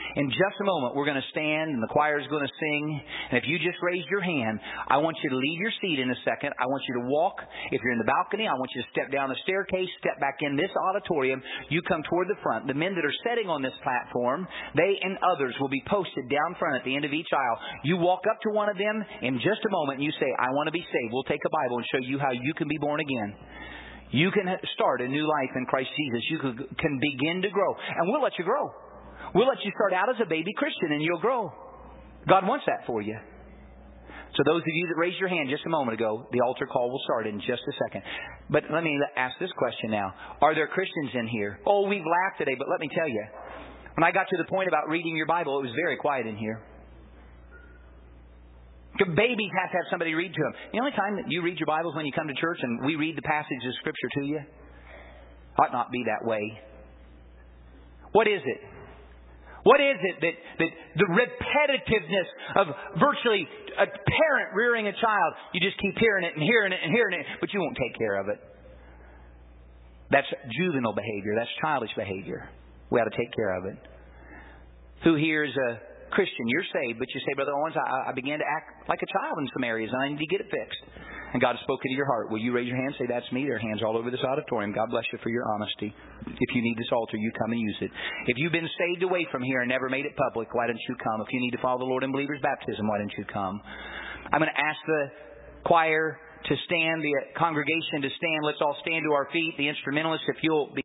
In just a moment, we're going to stand and the choir is going to sing. And if you just raised your hand, I want you to leave your seat in a second. I want you to walk. If you're in the balcony, I want you to step down the staircase, step back in this auditorium. You come toward the front. The men that are sitting on this platform, they and others will be posted down front at the end of each aisle. You walk up to one of them in just a moment and you say, I want to be saved. We'll take a Bible and show you how you can be born again. You can start a new life in Christ Jesus. You can begin to grow. And we'll let you grow. We'll let you start out as a baby Christian and you'll grow. God wants that for you. So those of you that raised your hand just a moment ago, the altar call will start in just a second. But let me ask this question now. Are there Christians in here? Oh, we've laughed today, but let me tell you. When I got to the point about reading your Bible, it was very quiet in here. Babies have to have somebody read to them. The only time that you read your Bible is when you come to church and we read the passage of Scripture to you. Ought not be that way. What is it? What is it that, that the repetitiveness of virtually a parent rearing a child, you just keep hearing it and hearing it and hearing it, but you won't take care of it. That's juvenile behavior. That's childish behavior. We ought to take care of it. Who here is a Christian? You're saved, but you say, Brother Owens, I, I began to act like a child in some areas and I need to get it fixed. And God has spoken to your heart. Will you raise your hand and say, that's me? There are hands all over this auditorium. God bless you for your honesty. If you need this altar, you come and use it. If you've been saved away from here and never made it public, why don't you come? If you need to follow the Lord in believer's baptism, why don't you come? I'm going to ask the choir to stand, the congregation to stand. Let's all stand to our feet. The instrumentalists, if you'll be